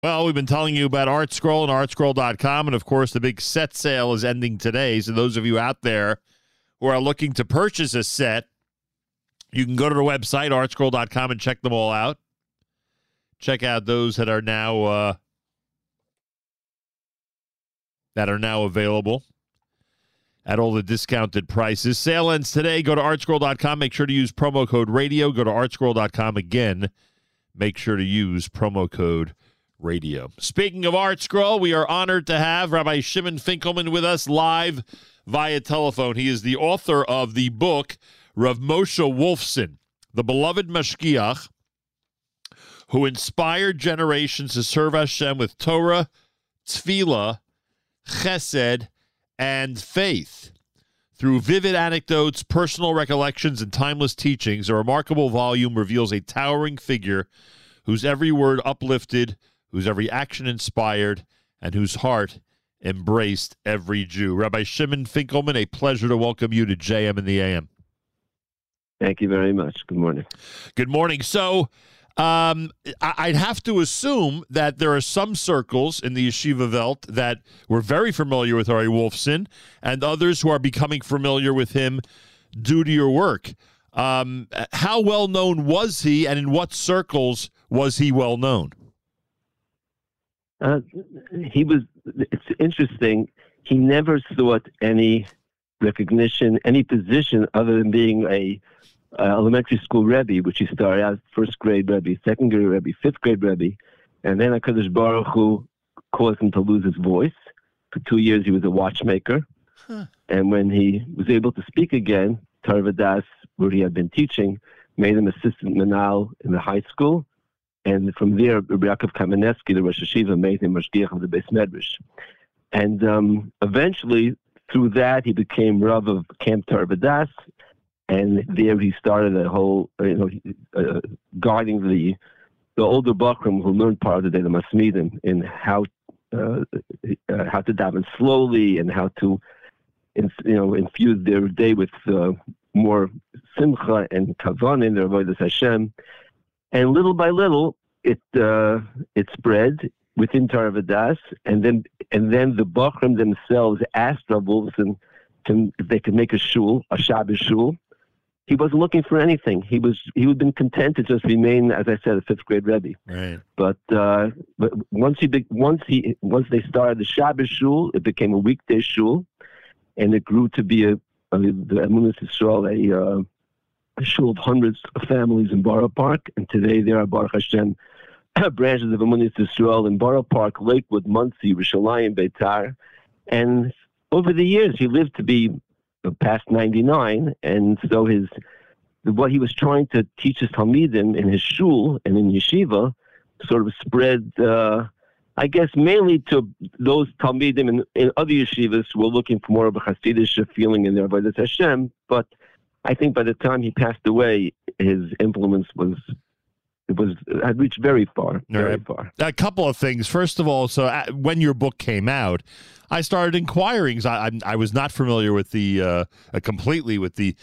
Well, we've been telling you about ArtScroll and artscroll.com, and of course, the big set sale is ending today. So those of you out there who are looking to purchase a set, you can go to the website, artscroll.com, and check them all out. Check out those that are now available at all the discounted prices. Sale ends today. Go to artscroll.com. Make sure to use promo code radio. Go to artscroll.com again. Make sure to use promo code radio. Speaking of ArtScroll, we are honored to have Rabbi Shimon Finkelman with us live via telephone. He is the author of the book, Rav Moshe Wolfson, the beloved Mashgiach, who inspired generations to serve Hashem with Torah, Tefillah, Chesed, and faith. Through vivid anecdotes, personal recollections, and timeless teachings, a remarkable volume reveals a towering figure whose every word uplifted, whose every action inspired, and whose heart embraced every Jew. Rabbi Shimon Finkelman, a pleasure to welcome you to JM in the AM. Thank you very much. Good morning. Good morning. So I'd have to assume that there are some circles in the Yeshiva Welt that were very familiar with Ari Wolfson and others who are becoming familiar with him due to your work. How well known was he, and in what circles was he well known? It's interesting, he never sought any recognition, any position other than being a elementary school Rebbe, which he started out first grade Rebbe, second grade Rebbe, fifth grade Rebbe, and then HaKadosh Baruch Hu caused him to lose his voice. For 2 years he was a watchmaker, and when he was able to speak again, Torah Das, where he had been teaching, made him assistant manal in the high school. And from there, Rabbi Yaakov Kamenetsky, the Rosh Hashiva, made him Mashgiach of the Beis Medrash. And eventually, through that, he became Rav of Camp Torah Das, and there he started a whole, guiding the older Bachrim who learned part of the Masmidim in how to daven slowly and how to, infuse their day with more simcha and kavan in their avodas Hashem. And little by little, it spread within Torah Das, and then the Bachrim themselves asked Rav Wolfson if they could make a shul, a Shabbos shul. He wasn't looking for anything. He would have been content to just remain, as I said, a fifth grade Rebbe. Right. But once they started the Shabbos shul, it became a weekday shul, and it grew to be the Emunas Yisrael, a shul of hundreds of families in Borough Park, and today there are Baruch Hashem branches of Emunas Yisrael in Borough Park, Lakewood, Monsey, Rishalayim, Beitar, and over the years he lived to be past 99, and so what he was trying to teach his Talmidim in his shul and in yeshiva sort of spread, I guess, mainly to those Talmidim in other yeshivas who were looking for more of a Hasidic feeling in their avodas Hashem, but I think by the time he passed away, his influence had reached very far, very far. A couple of things. First of all, so when your book came out, I started inquiring. I was not familiar with the completely with the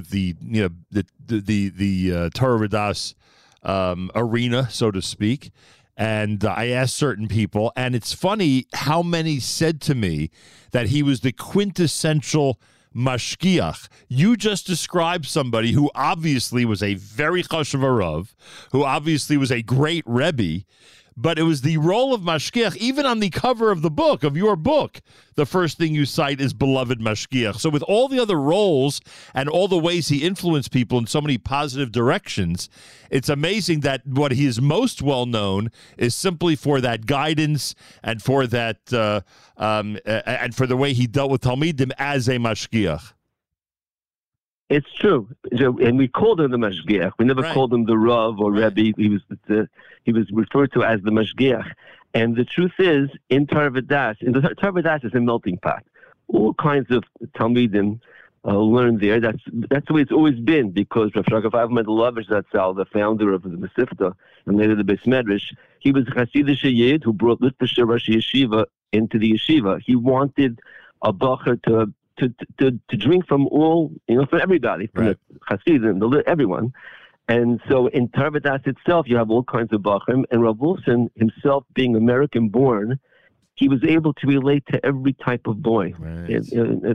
Torah Das arena, so to speak. And I asked certain people, and it's funny how many said to me that he was the quintessential Mashgiach. You just described somebody who obviously was a very chashuv rav, who obviously was a great Rebbe, but it was the role of Mashgiach. Even on the cover of the book, of your book, the first thing you cite is beloved Mashgiach. So with all the other roles and all the ways he influenced people in so many positive directions, it's amazing that what he is most well known is simply for that guidance and for that and for the way he dealt with Talmidim as a Mashgiach. It's true, and we called him the Mashgiach. We never called him the Rav or Rebbe. He was referred to as the Mashgiach. And the truth is, in Torah Das, Torah Das is a melting pot. All kinds of Talmidim learned there. That's the way it's always been, because Rav Shlomo Mendelovich Zatzal, the founder of the Mesivta and later the Beis Medrash, he was a Hasidic Yid who brought Litvisher Rosh Yeshiva into the yeshiva. He wanted a bacher to drink from all, from everybody, from the Hasidim, everyone. And so in Tarvadas itself, you have all kinds of Bachrim, and Rav Wilson himself, being American-born, he was able to relate to every type of boy. Right.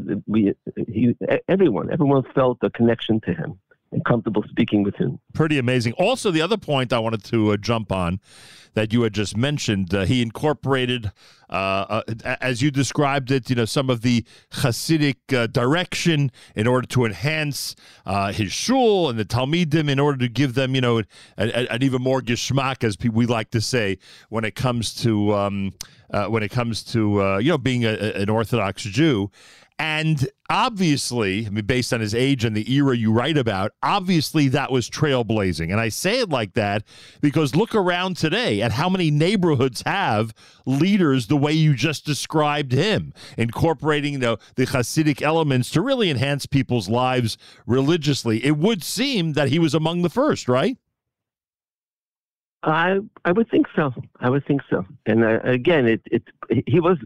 Everyone felt a connection to him and comfortable speaking with him. Pretty amazing. Also, the other point I wanted to jump on that you had just mentioned, he incorporated, as you described it, some of the Hasidic direction in order to enhance his shul and the Talmidim, in order to give them, an even more geschmack, as we like to say, when it comes to being an Orthodox Jew. And obviously, based on his age and the era you write about, obviously that was trailblazing. And I say it like that because look around today at how many neighborhoods have leaders the way you just described him, incorporating the Hasidic elements to really enhance people's lives religiously. It would seem that he was among the first, right? I would think so. And again, he was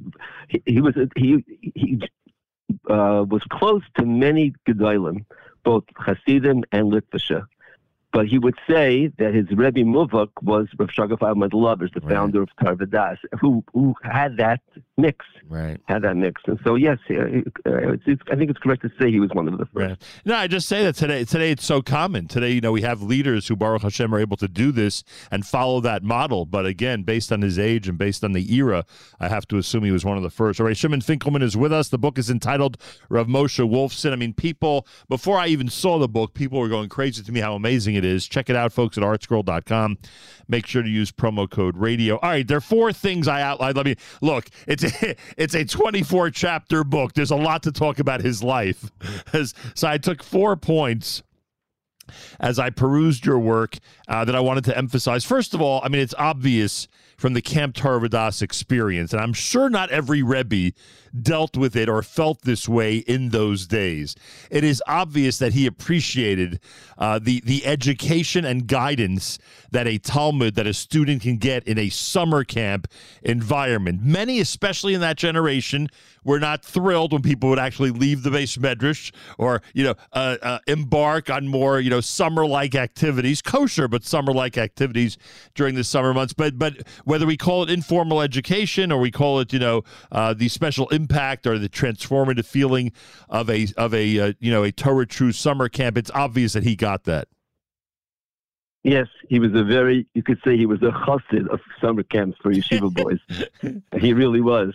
close to many Gedolim, both Hasidim and Litvisha. But he would say that his Rebbe Muvak was Rav Shagafai Madlovich, the founder of Tarvadas, who had that mix. Right. Had that mix. And so, yes, I think it's correct to say he was one of the first. Right. No, I just say that today it's so common. Today, we have leaders who, Baruch Hashem, are able to do this and follow that model. But again, based on his age and based on the era, I have to assume he was one of the first. All right, Shimon Finkelman is with us. The book is entitled Rav Moshe Wolfson. I mean, people, before I even saw the book, people were going crazy to me how amazing it is. Check it out, folks, at artscroll.com. Make sure to use promo code radio. All right, there are 4 things I outlined. Let me look. It's a 24-chapter book. There's a lot to talk about his life. So I took 4 points as I perused your work that I wanted to emphasize. First of all, I mean, it's obvious from the Camp Tarvadas experience, and I'm sure not every Rebbe dealt with it or felt this way in those days. It is obvious that he appreciated the education and guidance that a Talmud, that a student can get in a summer camp environment. Many, especially in that generation, were not thrilled when people would actually leave the Beis Medrash or, embark on more, summer-like activities, kosher, but summer-like activities during the summer months. But whether we call it informal education or we call it, the special impact or the transformative feeling of a Torah True summer camp, it's obvious that he got that. Yes, he was you could say he was a chassid of summer camps for yeshiva boys. He really was.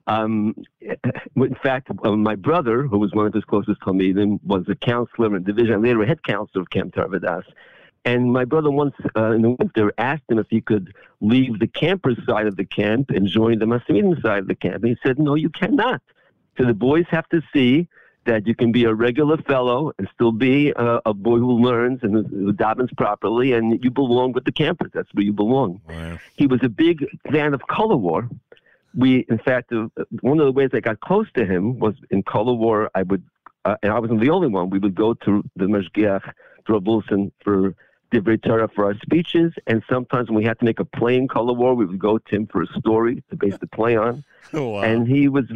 In fact, my brother, who was one of his closest talmidim, was a counselor in division, later a head counselor of Camp Tarvadas. And my brother once in the winter asked him if he could leave the campers' side of the camp and join the Hasidim side of the camp. And he said, no, you cannot. So the boys have to see that you can be a regular fellow and still be a boy who learns and who davens properly, and you belong with the campers. That's where you belong. Wow. He was a big fan of color war. In fact, one of the ways I got close to him was in color war. And I wasn't the only one. We would go to the Mashgiach, Rav Wilson, for Divrei Torah for our speeches, and sometimes when we had to make a play in color war, we would go to him for a story to base the play on. Oh, wow. And he was,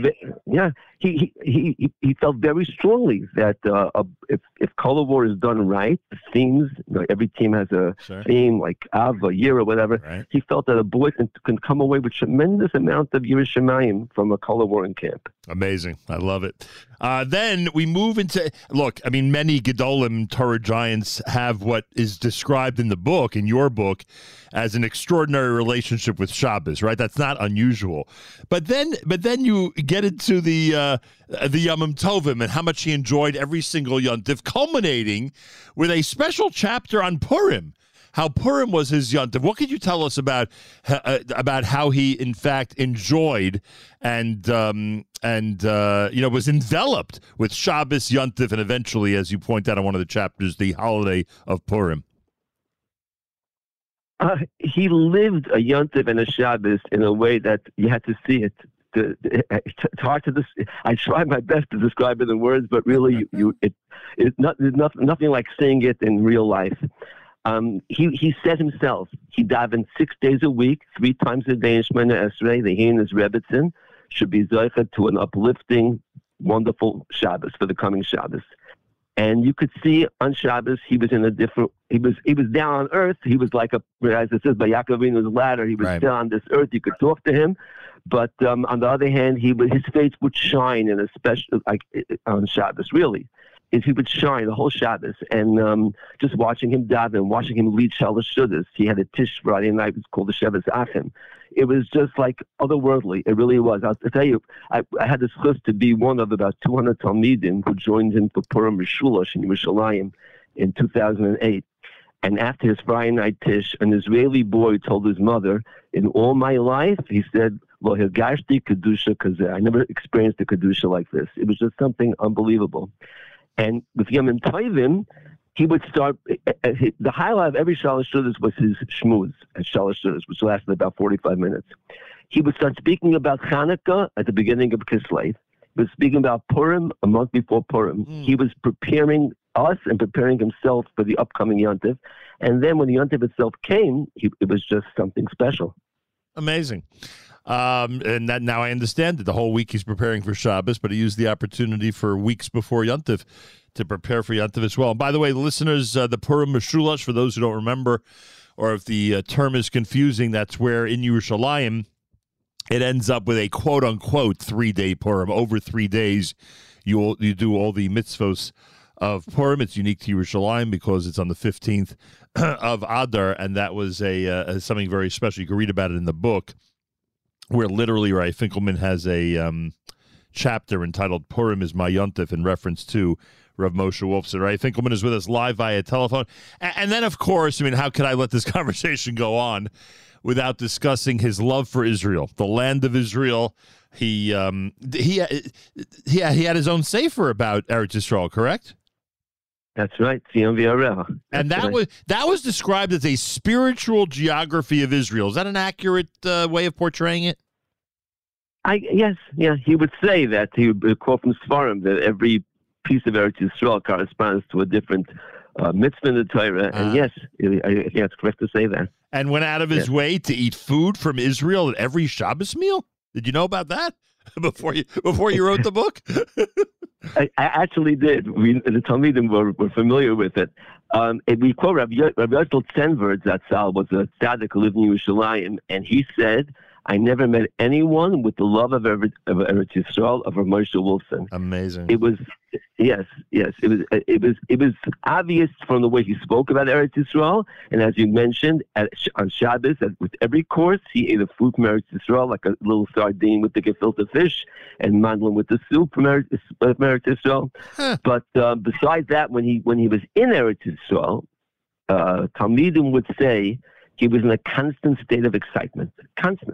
he felt very strongly that if color war is done right, the themes, every team has a theme like Av, a year, or whatever. Right. He felt that a boy can come away with tremendous amount of Yiras Shamayim from a color war in camp. Amazing. I love it. Then we move into, many Gedolim Torah giants have what is described in the book, in your book, as an extraordinary relationship with Shabbos, right? That's not unusual. But then you get into the Yomim Tovim and how much he enjoyed every single Yontif, culminating with a special chapter on Purim. How Purim was his Yontif. What could you tell us about how he, in fact, enjoyed and was enveloped with Shabbos, Yontif, and eventually, as you point out in one of the chapters, the holiday of Purim? He lived a Yontif and a Shabbos in a way that you had to see it. It's hard to. I try my best to describe it in words, but really, there's nothing like seeing it in real life. He said himself, he davened 6 days a week, 3 times a day in Shemona Esrei. The he and his Rebbetzin should be zocheh to an uplifting, wonderful Shabbos for the coming Shabbos. And you could see on Shabbos he was in a different. He was down on earth. He was like as it says by Yaakov Avinu's ladder. He was still on this earth. You could talk to him, but on the other hand, his face would shine in a special on Shabbos. Really, he would shine the whole Shabbos. And just watching him daven, watching him lead Shalosh Shudas. He had a Tish Friday night. It was called the Shevet Achim. It was just like otherworldly. It really was. I'll tell you, I had this list to be one of about 200 Talmidim who joined him for Purim Mishulash in Yerushalayim in 2008. And after his Friday night Tish, an Israeli boy told his mother, in all my life, he said, Lo Hirgashti Kedusha Kazeh. I never experienced a Kedusha like this. It was just something unbelievable. And with Yom Tovim, he would start, the highlight of every Shalosh Shudas was his shmuz at Shalosh Shudas, which lasted about 45 minutes. He would start speaking about Hanukkah at the beginning of Kislev. He was speaking about Purim a month before Purim. He was preparing us and preparing himself for the upcoming Yontif. And then when the Yontif itself came, it was just something special. Amazing. And that now I understand that the whole week he's preparing for Shabbos, but he used the opportunity for weeks before Yontif to prepare for Yontif as well. And by the way, the listeners, the Purim Mishulash, for those who don't remember, or if the term is confusing, that's where in Yerushalayim it ends up with a quote-unquote 3-day Purim. Over 3 days, you do all the mitzvos of Purim. It's unique to Yerushalayim because it's on the 15th of Adar, and that was something very special. You can read about it in the book, where literally Rai Finkelman has a chapter entitled Purim is my Yontif in reference to Rav Moshe Wolfson. Rai Finkelman is with us live via telephone. And then, of course, I mean, how could I let this conversation go on without discussing his love for Israel, the land of Israel? He had his own sefer about Eretz Yisrael, correct? That's right, Tzion V'Yareh. And that was described as a spiritual geography of Israel. Is that an accurate way of portraying it? Yes. He would say that. He would quote from Sfarim that every piece of Eretz Yisrael corresponds to a different mitzvah in the Torah. And yes, it's correct to say that. And went out of his way to eat food from Israel at every Shabbos meal? Did you know about that before you wrote the book? I actually did. The Talmidim were familiar with it. We quote Rabbi Yotel Zenver Zatzal was a tzaddik who lived in Yerushalayim, and he said, I never met anyone with the love of Eretz Yisrael of Rav Moshe Wolfson. Amazing. It was, yes. It was obvious from the way he spoke about Eretz Yisrael, and as you mentioned, on Shabbos, with every course, he ate a food from Eretz Yisrael, like a little sardine with the gefilte fish, and mandolin with the soup from Eretz Yisrael. Huh. But besides that, when he was in Eretz Yisrael, Talmidim would say he was in a constant state of excitement. Constant.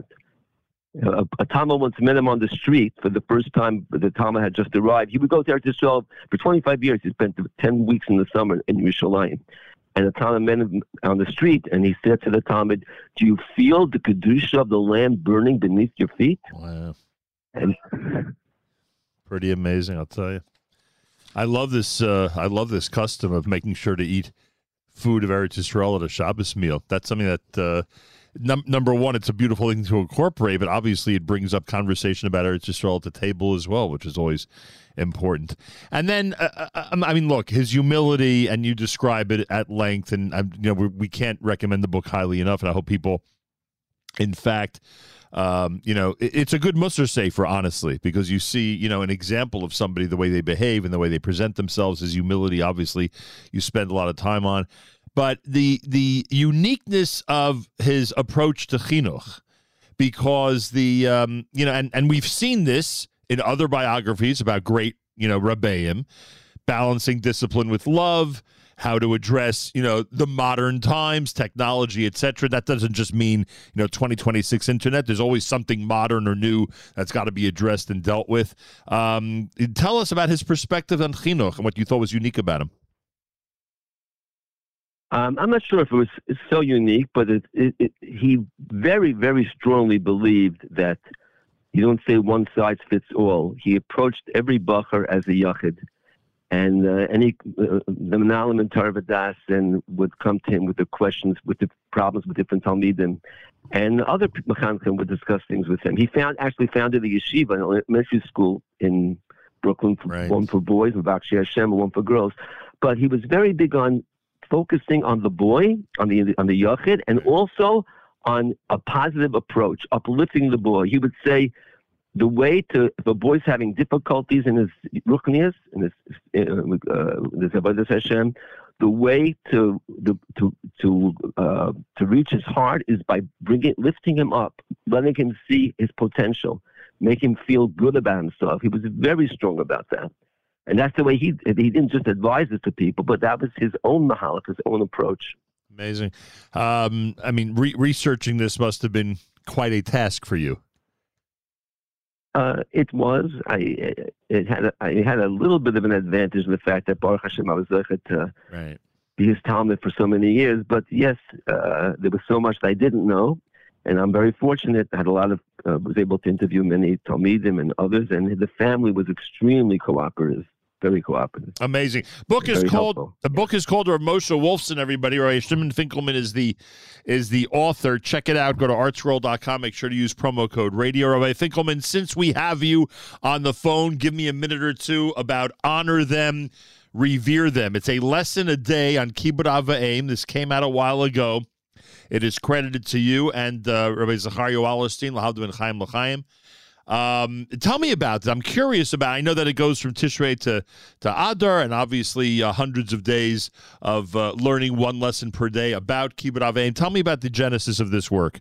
A Talmud once met him on the street for the first time. The Talmud had just arrived. He would go to Eretz Yisrael for 25 years. He spent 10 weeks in the summer in Yerushalayim. And the Talmud met him on the street, and he said to the Talmud, do you feel the Kedusha of the land burning beneath your feet? Wow. And pretty amazing, I'll tell you. I love this custom of making sure to eat food of Eretz Yisrael at a Shabbos meal. That's something that, number one, it's a beautiful thing to incorporate, but obviously it brings up conversation about Eretz Yisrael at the table as well, which is always important. And then, I mean, look, his humility, and you describe it at length, and we can't recommend the book highly enough, and I hope people, in fact, it's a good Musar sefer, honestly, because you see, an example of somebody, the way they behave and the way they present themselves. His humility, obviously, you spend a lot of time on. But the uniqueness of his approach to chinuch, because and we've seen this in other biographies about great, Rebbeim, balancing discipline with love, how to address, the modern times, technology, etc. That doesn't just mean, 2026 internet. There's always something modern or new that's got to be addressed and dealt with. Tell us about his perspective on chinuch and what you thought was unique about him. I'm not sure if it was so unique, but he very, very strongly believed that you don't say one size fits all. He approached every bacher as a yachid. And the Menalim and Tarvadas and would come to him with the questions, with the problems with different Talmidim. And other Mechanchim would discuss things with him. He actually founded a yeshiva, an elementary school in Brooklyn, Right. one for boys, and Vakshi Hashem, one for girls. But he was very big on focusing on the boy, on the yachid, and also on a positive approach, uplifting the boy. He would say the way to, if a boy's having difficulties in his ruchnias, in his Avodas Hashem, the way to reach his heart is by lifting him up, letting him see his potential, make him feel good about himself. He was very strong about that. And that's the way he didn't just advise it to people, but that was his own mahalik, his own approach. Amazing. I mean, researching this must have been quite a task for you. It was. I had a little bit of an advantage in the fact that Baruch Hashem, I was able to be his Talmud for so many years. But yes, there was so much that I didn't know, and I'm very fortunate. I had a lot of was able to interview many Talmidim and others, and the family was extremely cooperative. Very cooperative. Amazing. The book is called Rav Moshe Wolfson, everybody. Right? Shimon Finkelman is the author. Check it out. Go to artscroll.com. Make sure to use promo code radio. Rabbi Finkelman, since we have you on the phone, give me a minute or two about honor them, revere them. It's a lesson a day on Kibbud Av V'Aim. This came out a while ago. It is credited to you and Rabbi Zachariah Wallerstein, L'Havdin Ben Chaim L'Chaim. Tell me about it. I'm curious about it. I know that it goes from Tishrei to Adar, and obviously hundreds of days of learning one lesson per day about Kibbud Av V'Aim. Tell me about the genesis of this work.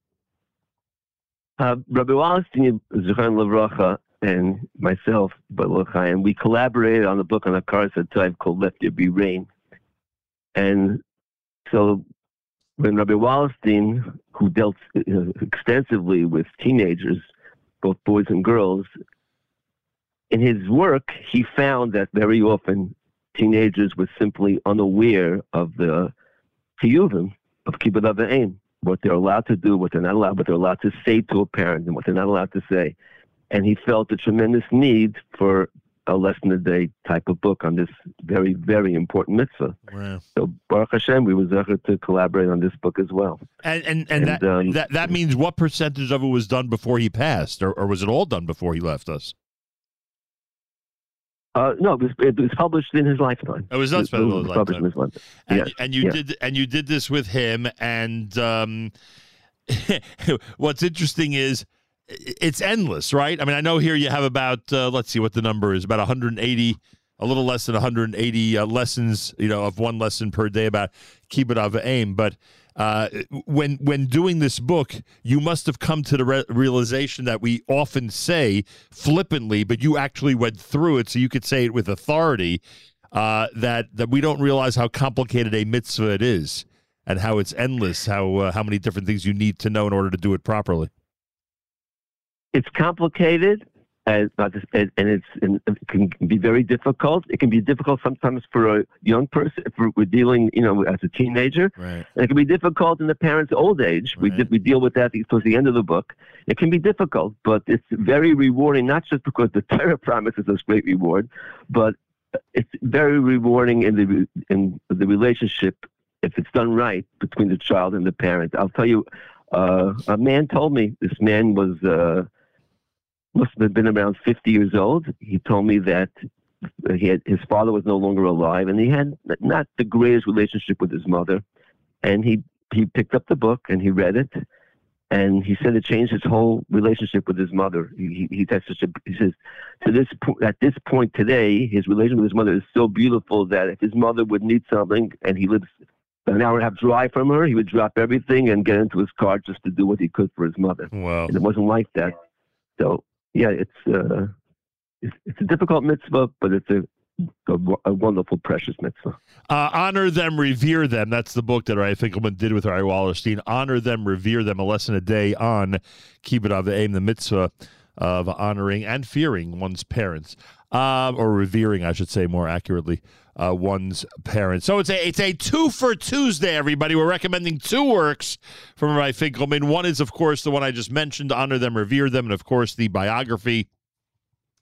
Rabbi Wallerstein, Zechariah Levracha, and myself, and we collaborated on the book on a Hakaras HaTov called Let There Be Rain. And so when Rabbi Wallerstein, who dealt extensively with teenagers, both boys and girls, in his work, he found that very often teenagers were simply unaware of the tiyuvim of Kibbud Av V'Aim, what they're allowed to do, what they're not allowed, what they're allowed to say to a parent, and what they're not allowed to say. And he felt a tremendous need for a lesson a day type of book on this very, very important mitzvah. Wow. So Baruch Hashem, we were zecher to collaborate on this book as well. And that means what percentage of it was done before he passed, or was it all done before he left us? No, it was published in his lifetime. It was published in his lifetime. And you did this with him. And what's interesting is it's endless, right? I mean, I know here you have about, let's see what the number is, about 180, a little less than 180 lessons, of one lesson per day about Kibbud Av V'Aim. But when doing this book, you must have come to the realization that we often say flippantly, but you actually went through it, so you could say it with authority, that we don't realize how complicated a mitzvah it is and how it's endless, how many different things you need to know in order to do it properly. It's complicated, and it can be very difficult. It can be difficult sometimes for a young person if we're dealing, as a teenager. Right. And it can be difficult in the parent's old age. Right. We deal with that towards the end of the book. It can be difficult, but it's very rewarding, not just because the Torah promises us great reward, but it's very rewarding in the relationship, if it's done right, between the child and the parent. I'll tell you, a man told me, this man was... must have been around 50 years old. He told me that his father was no longer alive, and he had not the greatest relationship with his mother. And he picked up the book and he read it, and he said it changed his whole relationship with his mother. He says at this point today, his relationship with his mother is so beautiful that if his mother would need something and he lives an hour and a half drive from her, he would drop everything and get into his car just to do what he could for his mother. Wow. And it wasn't like that. So. Yeah, it's a difficult mitzvah, but it's a wonderful, precious mitzvah. Honor them, revere them. That's the book that Rabbi Finkelman did with Rabbi Wallerstein. Honor them, revere them. A lesson a day on Kibbud Av V'Aim, the mitzvah of honoring and fearing one's parents, or revering, I should say more accurately, one's parents. So it's a 2 for Tuesday, everybody. We're recommending 2 works from Rabbi Finkelman. One is, of course, the one I just mentioned, Honor Them, Revere Them, and, of course, the biography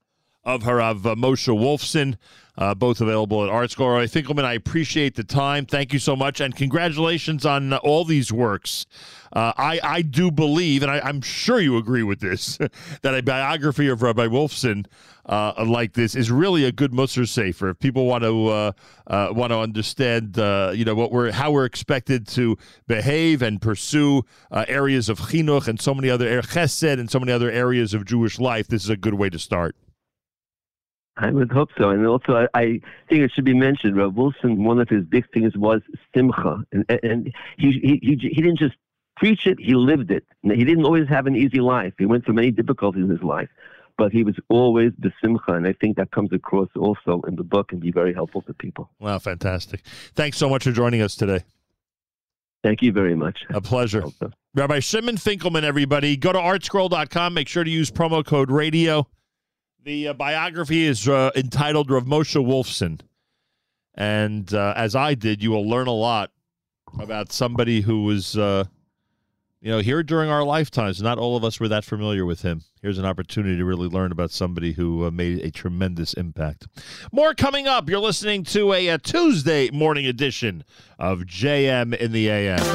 of Harav Moshe Wolfson, both available at ArtScroll. Rabbi Finkelman, I appreciate the time. Thank you so much, and congratulations on all these works. I do believe, and I'm sure you agree with this, that a biography of Rabbi Wolfson like this is really a good Musar Sefer. If people want to understand, how we're expected to behave and pursue areas of chinuch and so many other chesed and so many other areas of Jewish life, this is a good way to start. I would hope so. And also, I think it should be mentioned, Rav Wolfson, one of his big things was simcha. And he didn't just preach it, he lived it. He didn't always have an easy life. He went through many difficulties in his life. But he was always besimcha, and I think that comes across also in the book and be very helpful to people. Wow, fantastic. Thanks so much for joining us today. Thank you very much. A pleasure. Rabbi Shimon Finkelman, everybody. Go to artscroll.com. Make sure to use promo code radio. The biography is entitled Rav Moshe Wolfson. And as I did, you will learn a lot about somebody who was, here during our lifetimes. Not all of us were that familiar with him. Here's an opportunity to really learn about somebody who made a tremendous impact. More coming up. You're listening to a Tuesday morning edition of JM in the AM.